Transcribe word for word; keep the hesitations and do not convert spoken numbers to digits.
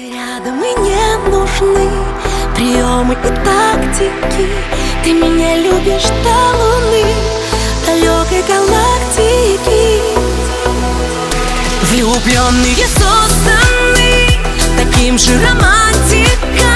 Ты рядом и не нужны приемы и тактики. Ты меня любишь до луны, далекой галактики. Влюбленные созданы таким же романтиком.